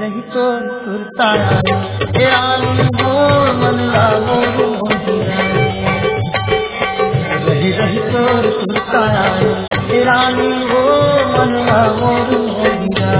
रही तो सुरताया रानी मोर मनला मोर मोहिरा रही तो सुरताया रानी वो मनला मोर मोहिरा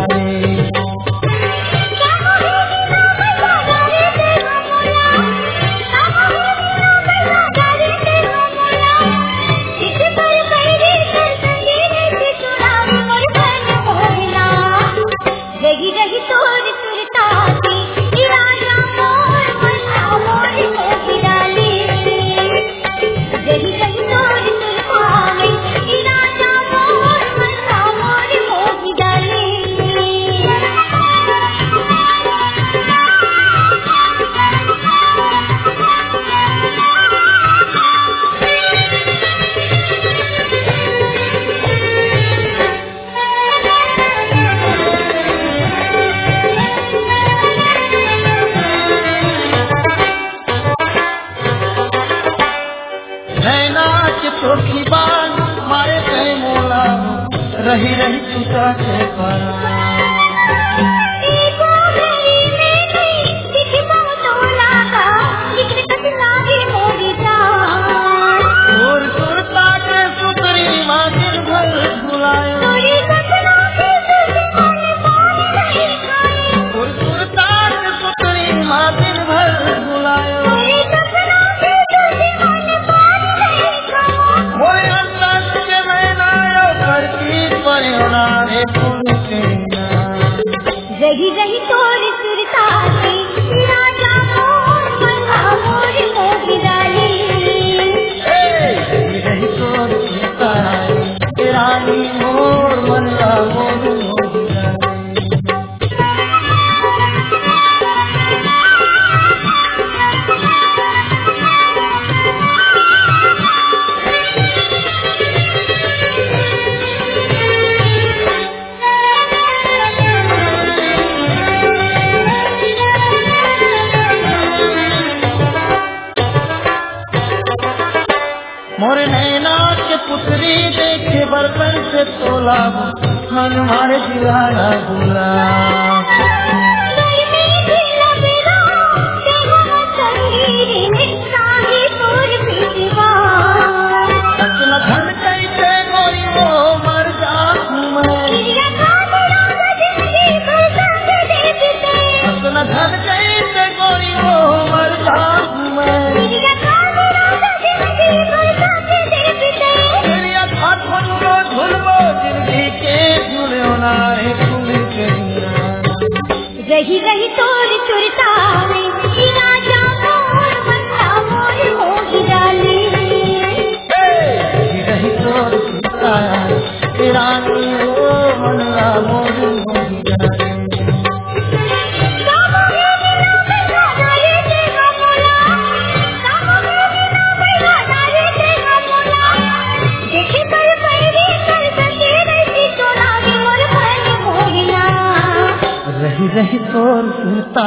रही रही चुका के पारा और सुरता के सुतरी माँ दिन भर बुलाए और सुरता के सुतरी माँ दिन भर बुलाए रही रही तोर सुरता से राजा मोर मनवा मोर मोहिराली रही तोर सुरता रानी मोर मनवा मोर मोरे नैना के पुत्री देखे बर्तन से तोला मन मारे दीवाना भूला अपना धन कैसे गोरी वो मर जाऊं मैं अपना धन कैसे गोरी वो मर जाऊं मैं रही रही तोर चुरता में राजा मोर मनवा मोर मोहिराली रही तोर चुरता रानी वो मनवा मोर मोहिराली रही तोर सुरता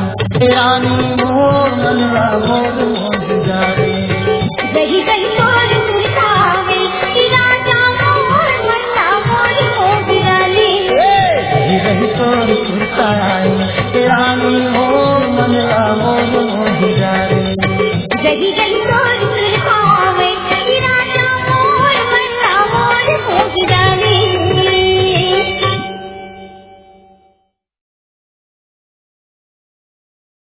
रानी मोर मनवा मोर मोहिरा रही रही तोर